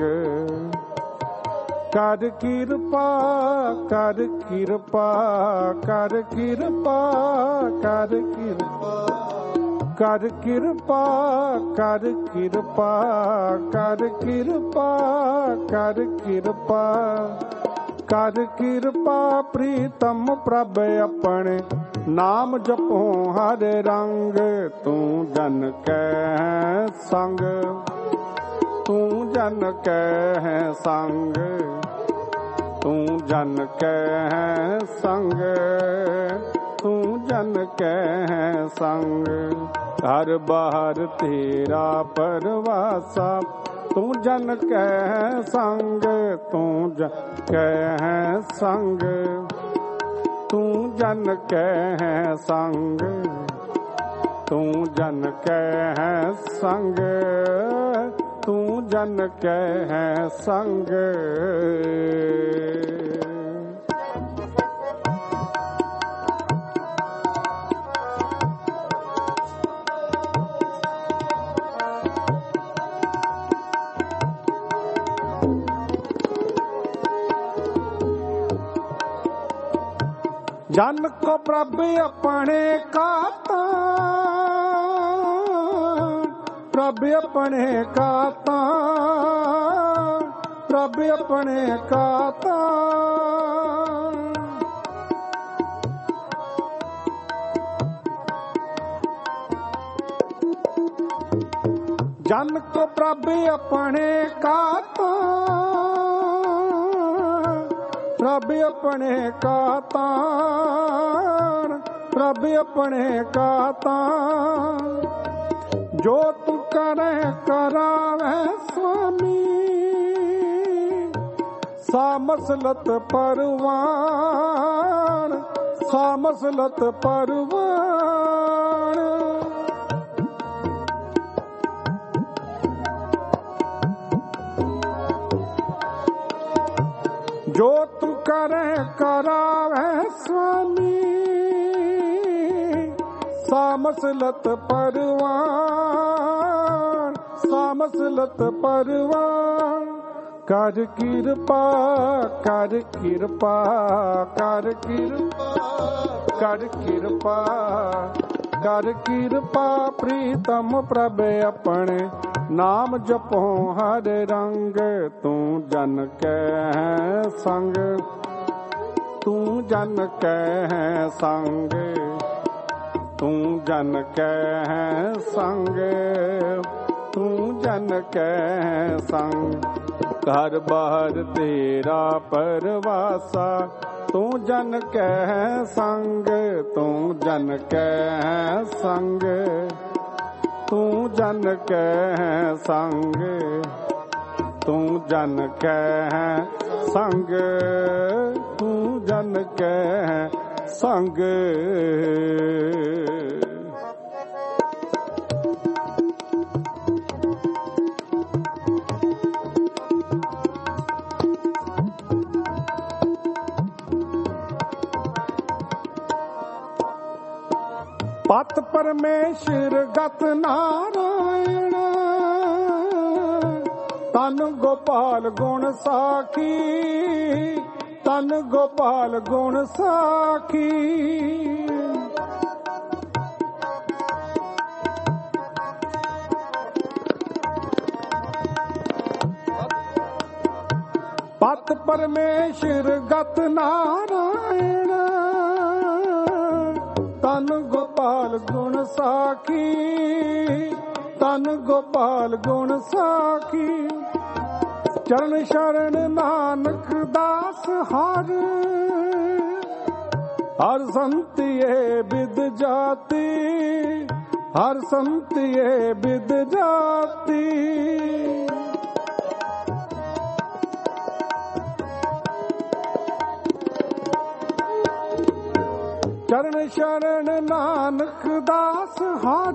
ਕਰ ਕਿਰਪਾ, ਕਰ ਕਿਰਪਾ, ਕਰ ਕਿਰਪਾ, ਕਰ ਕਿਰਪਾ, ਕਰ ਕਿਰਪਾ, ਕਰ ਕਿਰਪਾ, ਕਰ ਕਿਰਪਾ, ਕਰ ਕਿਰਪਾ, ਕਰ ਕਿਰਪਾ। ਪ੍ਰੀਤਮ ਪ੍ਰਭ ਆਪਣੇ ਨਾਮ ਜਪੋ ਹਰ ਰੰਗ, ਤੂੰ ਜਨ ਕੈ ਸੰਗ, ਤੂੰ ਜਨ ਕੈ ਸੰਗ, ਤੂੰ ਜਨ ਕੈ ਸੰਗ, ਤੂੰ ਜਨ ਕੈ ਸੰਗ। ਘਰ ਬਾਹਰ ਤੇਰਾ ਪਰਵਾਸਾ, ਤੂੰ ਜਨ ਕੈ ਸੰਗ, ਤੂੰ ਜਨ ਕੈ ਸੰਗ, ਤੂੰ ਜਨ ਕੈ ਸੰਗ, ਤੂੰ ਜਨ ਕੈ ਸੰਗ, ਤੂੰ ਜਨ ਕੈ ਸੰਗ। जन को प्रभ अपने काता, प्रभ अपने काता, प्रभ अपने काता। जन को प्रभ अपने काता, प्रभ अपने काता, प्रभ अपने काता। जो तू करे करावे स्वामी, सामसलत परवान, सामसलत परवान। जो तू करे करावे स्वामी, सामसलत परवान, सामसलत परवान। कर किरपा, कर किरपा, कर किरपा, कर किरपा, कर किरपा। प्रीतम प्रभ अपने नाम जपो हर रंग, तू जन कै संग, तू जन कै संग, तू जन कै संग, तू जन कै संग। घर बाहर तेरा परवासा, तू जन कै संग, तू जन कै संग, तू जन कै संग, तू जन कै संग, तू जन कै ਸੰਗ। ਪਤ ਪਰਮੇਸ਼ਰ ਗਤ ਨਾਰਾਇਣ, ਤਨ ਗੋਪਾਲ ਗੁਣ ਸਾਖੀ, ਤਨ ਗੋਪਾਲ ਗੁਣ ਸਾਖੀ। ਪਤ ਪਰਮੇਸ਼ਰ ਗਤ ਨਾਰਾਇਣ, ਤਨ ਗੋਪਾਲ ਗੁਣ ਸਾਖੀ, ਤਨ ਗੋਪਾਲ ਗੁਣ ਸਾਖੀ। ਚਰਨ ਸ਼ਰਨ ਨਾਨਕ ਦਾਸ ਹਰ, ਹਰ ਸੰਤਿਏ ਬਿਦ ਜਾਤੀ, ਹਰ ਸੰਤਿਏ ਬਿਦ ਜਾਤੀ। ਚਰਨ ਸ਼ਰਨ ਨਾਨਕ ਦਾਸ ਹਰ,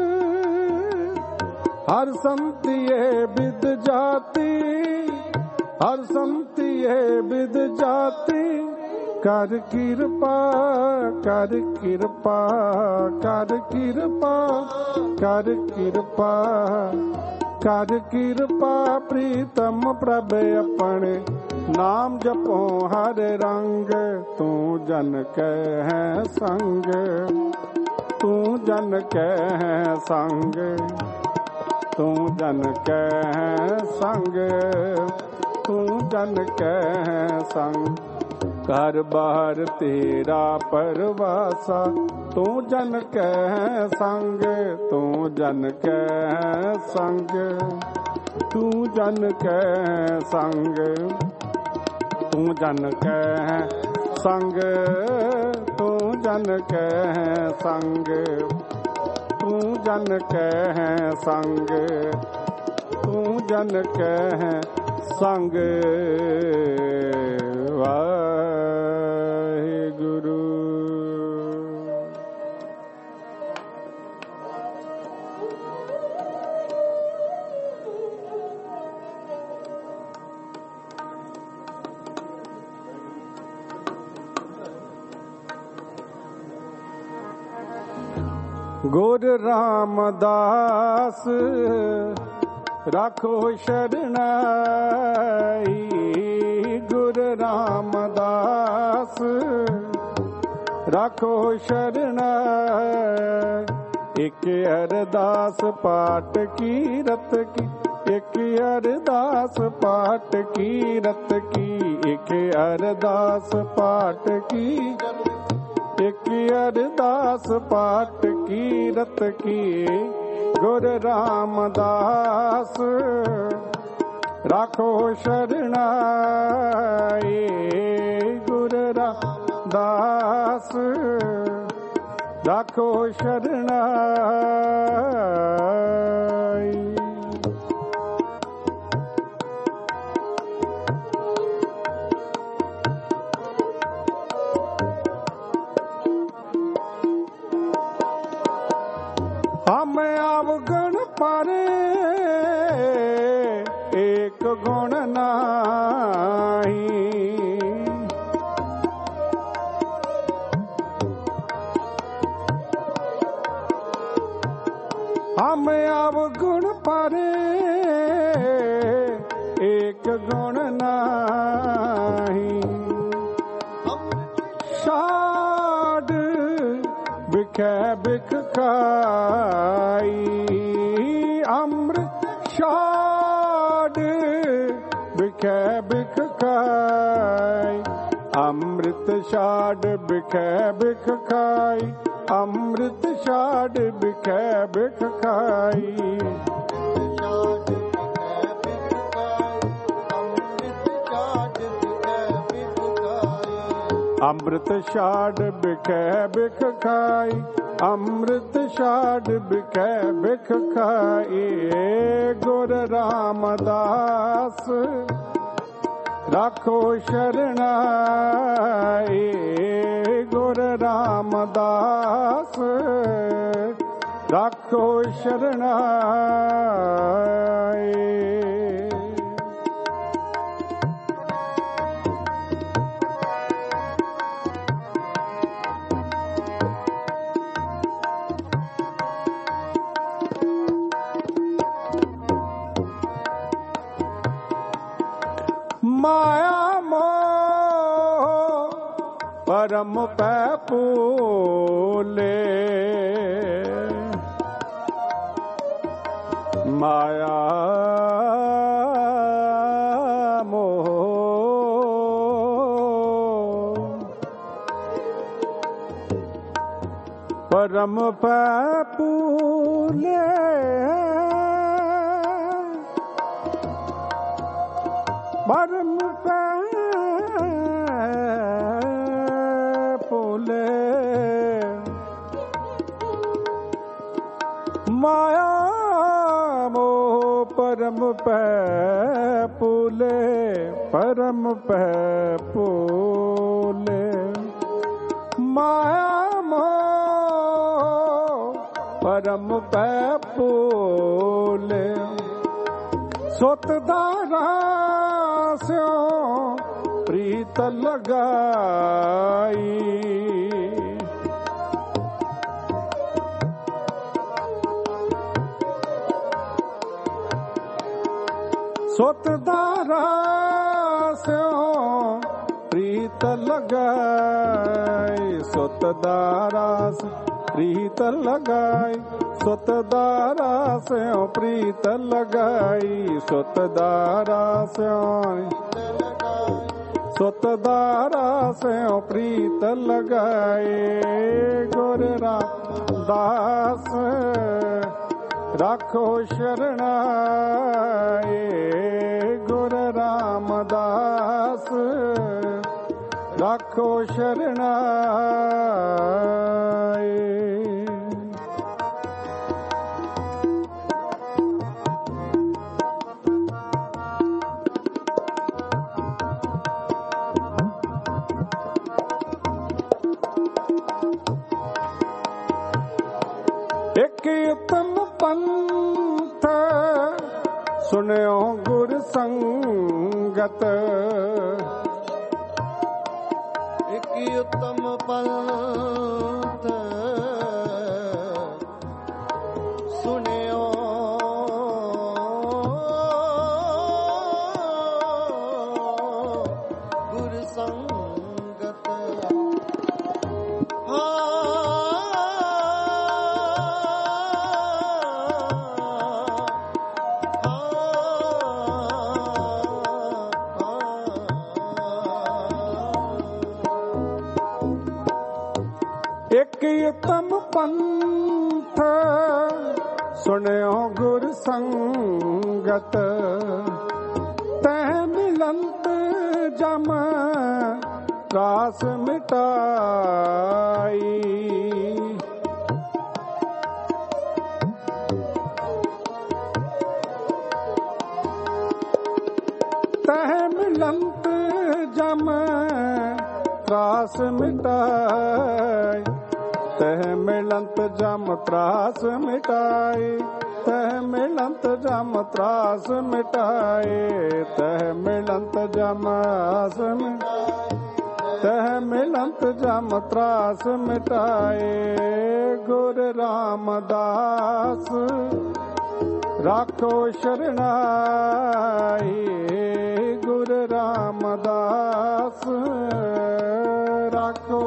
ਹਰ ਸੰਤਿਏ ਬਿਦ ਜਾਤੀ, ਹਰ ਸੰਤਿਏ ਬਿਦ ਜਾਤੀ। ਕਰ ਕਿਰਪਾ ਕਰ ਕਿਰਪਾ ਕਰ ਕਿਰਪਾ ਕਰ ਕਿਰਪਾ ਕਰ ਕਿਰਪਾ। ਪ੍ਰੀਤਮ ਪ੍ਰਭ ਆਪਣੇ ਨਾਮ ਜਪੋ ਹਰ ਰੰਗ, ਤੂੰ ਜਨ ਕੈ ਹੈ ਸੰਗ, ਤੂੰ ਜਨ ਕੈ ਹੈ ਸੰਗ, ਤੂੰ ਜਨ ਕੈ ਹੈ ਸੰਗ, ਤੂੰ ਜਨ ਕੈ ਹੈ ਸੰਗ। ਘਰ ਬਾਰ ਤੇਰਾ ਪਰਵਾਸਾ, ਤੂੰ ਜਨ ਕੈ ਹੈ ਸੰਗ, ਤੂੰ ਜਨ ਕੈ ਹੈ ਸੰਗ, ਤੂੰ ਜਨ ਕੈ ਹੈ ਸੰਗ, ਤੂੰ ਜਨ ਕੈ ਹੈ ਸੰਗ, ਤੂੰ ਜਨ ਕੈ ਹੈ ਸੰਗ, ਤੂੰ ਜਨ ਕੈ ਹੈ ਸੰਗ, ਤੂੰ ਜਨ ਕੈ ਹੈ ਸੰਗ। ਵਾਹਿਗੁਰੂ। ਗੁਰ ਰਾਮਦਾਸ ਰਾਖੋ ਸ਼ਰਨਾਈ, ਗੁਰ ਰਾਮਦਾਸ ਰਾਖੋ ਸ਼ਰਨਾਈ। ਇੱਕ ਅਰਦਾਸ ਪਾਠ ਕੀਰਤ ਕੀ, ਇੱਕ ਅਰਦਾਸ ਪਾਠ ਕੀਰਤ ਕੀ, ਇੱਕ ਅਰਦਾਸ ਪਾਠ ਕੀ, ਇੱਕ ਅਰਦਾਸ ਪਾਠ ਕੀਰਤ ਕੀ। ਗੁਰ ਰਾਮਦਾਸ ਰਾਖੋ ਸ਼ਰਨਾਈ, ਗੁਰ ਰਾਮਦਾਸ ਰਾਖੋ ਸ਼ਰਨਾਈ। हम अवगुण परे एक गुण नाही, हम अवगुण परे एक गुण नाही। साध बिखै बिख खाई, अमृत साध बिखै बिख खाई, अमृत साध बिखै बिख खाई, अमृत साध बिखै बिख खाई। अमृत छाड़ बिखै बिख खाई, अमृत छाड़ बिखै बिख खाई। गुर रामदास राखो शरणाई, गुर ਗੁਰ ਰਾਮਦਾਸ ਰਾਖੋ ਸ਼ਰਨਾਈ। माया मोह परम पै पूले, माया मोह परम पै पूले, परम पै पूले, माया मोह परम पै पूले, परम पै पूले, माया मोह परम पै पूले, सुत दारा स्यों प्रीत लगाई, सुत दारा स्यों प्रीत लगाई, सुत दारा प्रीत लगाई, सुत दारा स्यों प्रीत लगाई, सुत दारा स्यों सुत दारा स्यों प्रीत लगाए। गुर रामदास राखो शरणाए, गुर रामदास राखो शरणाए। एक उत्तम पंथ सुनियो गुर संगत,
एक उत्तम पंथ सुनियो गुर संगत,
एक उत्तम पंथ सुनियो गुर संगत, तह मिलंत जम रास मिटाई, तह मिलंत जम त्रास मिटाई, तह मिलंत जम त्रास मिटाए, तह मिलंत जम त्रास मिटाए, तह मिलंत जम आस तह मिलंत जम त्रास मिटाए। गुर रामदास राखो शरणाई, गुर रामदास राखो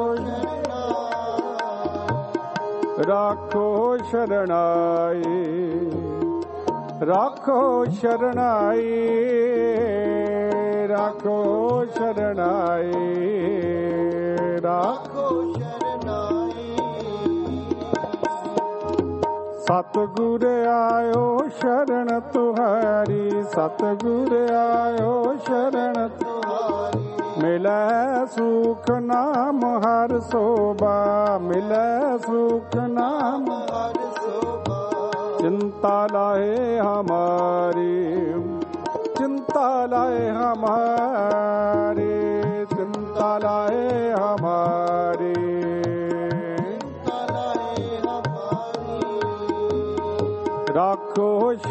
राखो शरणाई, राखो शरणाई, राखो शरणाई, राखो
शरणाई।
सतगुर आयो शरण तुहारी, सतगुर आयो शरण
तुहारी,
मिलै सुख नाम हर सोबा, मिलै सुख नाम
हर शोभा।
चिंता लाए हमारी, चिंता लाए हमारी, चिंता लाए हमारी,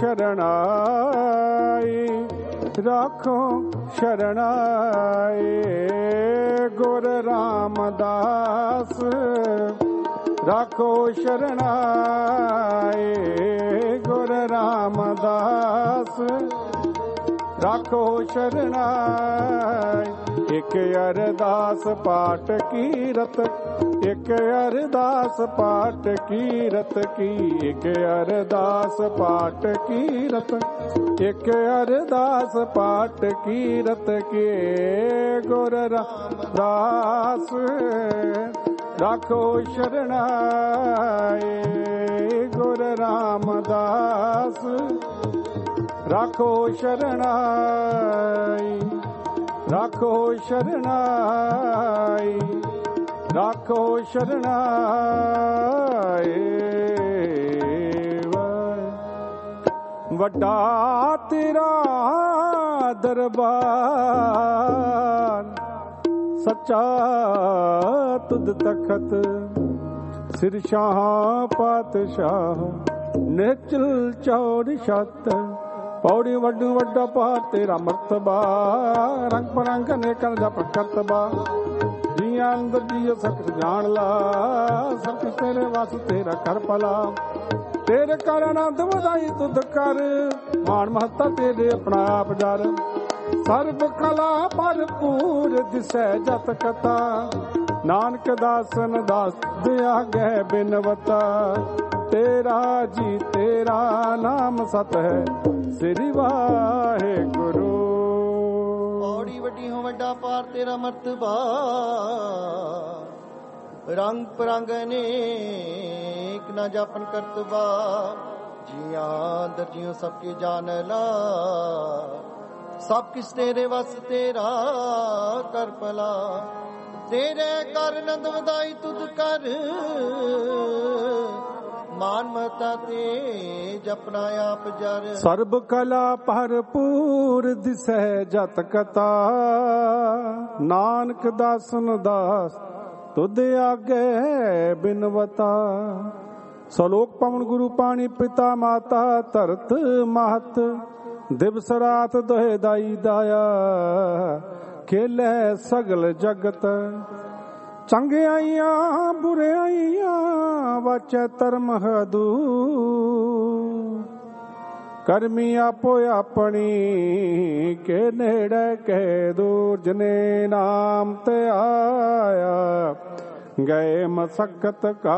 ਸ਼ਰਣਾਈ ਰਾਖੋ ਸ਼ਰਣਾਈ ਗੁਰ ਰਾਮਦਾਸ ਰਾਖੋ ਸ਼ਰਣਾਈ ਗੁਰ ਰਾਮਦਾਸ ਰਾਖੋ ਸ਼ਰਣਾਈ ਇਕ ਅਰਦਾਸ ਪਾਠ ਕੀਰਤ ਇਕ ਅਰਦਾਸ ਪਾਠ ਕੀਰਤ ਕੀ ਇਕ ਅਰਦਾਸ ਪਾਠ ਕੀਰਤ ਇਕ ਅਰਦਾਸ ਪਾਠ ਕੀਰਤ ਕੇ ਗੁਰ ਰਾਮਦਾਸ ਰਾਖੋ ਸ਼ਰਣਾਈ ਗੁਰ ਰਾਮਦਾਸ ਰਾਖੋ ਸ਼ਰਣਾਈ ਰਾਖੋ ਸ਼ਰਣਾਈ ਰਾਖੋ ਸ਼ਰਣਾਈ ਵੱਡਾ ਤੇਰਾ ਦਰਬਾਰ ਸੱਚਾ ਤੁਧ ਤਖਤ ਸਿਰ ਸ਼ਾਹ ਪਾਤਸ਼ਾਹ ਨਿਚਲ ਚੌੜ ਛੱਤ ਪੌੜੀ ਵੱਡੂ ਵੱਡਾ ਪਹਾੜ ਤੇਰਾ ਮਰਤਬਾ ਰੰਗ ਪਰੰਗ ਅਨੇਕਾਂ ਦਾ ਪ੍ਰਕਰਤਬਾ ਜੀਆਂ ਅੰਦਰ ਜੀਓ ਸਖਤ ਜਾਣ ਲਾ ਸਭ ਤੇਰੇ ਵਾਸ ਤੇਰਾ ਕਰ ਭਲਾ ਤੇਰੇ ਕਰ ਆਨੰਦ ਵਧਾਈ ਤੁਧ ਕਰ ਮਾਣ ਮਹੱਤਾ ਤੇਰੇ ਆਪਣਾ ਆਪ ਜਰ ਸਰਬ ਕਲਾ ਭਰਪੂਰ ਦਿਸੈ ਜਤ ਕਥਾ ਨਾਨਕ ਦਾਸਨ ਦਾਸ ਦਿਆ ਗੈ ਬਿਨਵਤਾ ਤੇਰਾ ਜੀ ਤੇਰਾ ਨਾਮ ਸਤ ਹੈ ਸ੍ਰੀ ਵਾਹਿਗੁਰੂ
ਔੜੀ ਵੱਡੀ ਹੋ ਵੱਡਾ ਪਾਰ ਤੇਰਾ ਮਰਤਬਾ ਰੰਗ ਪਰੰਗ ਅਨੇਕ ਨਾ ਜਾਪਨ ਕਰਤਬਾ ਜੀਆਂ ਅੰਦਰ ਜਿਉ ਸਭ ਕੇ ਜਾਣ ਲਾ ਸਭ ਕਿਸ ਤੇਰੇ ਵਸ ਤੇਰਾ ਕਰ ਭਲਾ ਤੇਰੇ ਕਰ ਨੰਦ ਵਧਾਈ ਤੁਧ ਕਰ ਮਾਨ ਮਤਾ ਤੇ ਜਪਨਾ ਆਪ ਜਰ
ਸਰਬ ਕਲਾ ਭਰਪੂਰ ਦਿਸੈ ਜਤ ਕਥਾ ਨਾਨਕ ਦਾਸਨ ਦਾਸ ਤੁਧ ਆਗੇ ਬਿਨਵਤਾ ਸਲੋਕ ਪਵਨ ਗੁਰੂ ਪਾਣੀ ਪਿਤਾ ਮਾਤਾ ਧਰਤ ਮਹਤ ਦਿਵਸ ਰਾਤ ਦੋਹੇ ਦਾਈ ਦਾਇਆ ਖੇਲੇ ਸਗਲ ਜਗਤ ਚੰਗਿਆਈਆਂ ਬੁਰਿਆਈਆਂ ਵਾਚੈ ਧਰਮ ਹਦੂ ਕਰਮੀ ਆਪੋ ਆਪਣੀ ਕੇ ਨੇੜੇ ਕੇ ਦੂਰ ਜਨੇ ਨਾਮ ਤੇ ਆਇਆ ਗਏ ਮਸਕਤ ਕਾ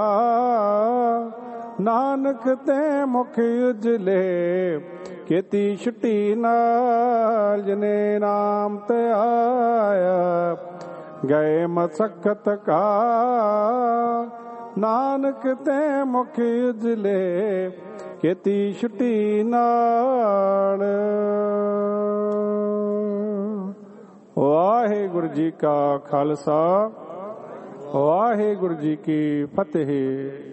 ਨਾਨਕ ਤੇ ਮੁਖ ਉਜਲੇ ਕੀਤੀ ਛੁੱਟੀ ਨਾਲ ਜਨੇ ਨਾਮ ਤੇ ਆਇਆ ਗਏ ਮਸਕਤ ਕਾ ਨਾਨਕ ਤੇ ਮੁਖ ਉਜਲੇ ਕੀਤੀ ਛੁੱਟੀ ਨਾਲ। ਵਾਹਿਗੁਰੂ ਜੀ ਕਾ ਖਾਲਸਾ ਵਾਹਿਗੁਰੂ ਜੀ ਕੀ ਫਤਿਹ।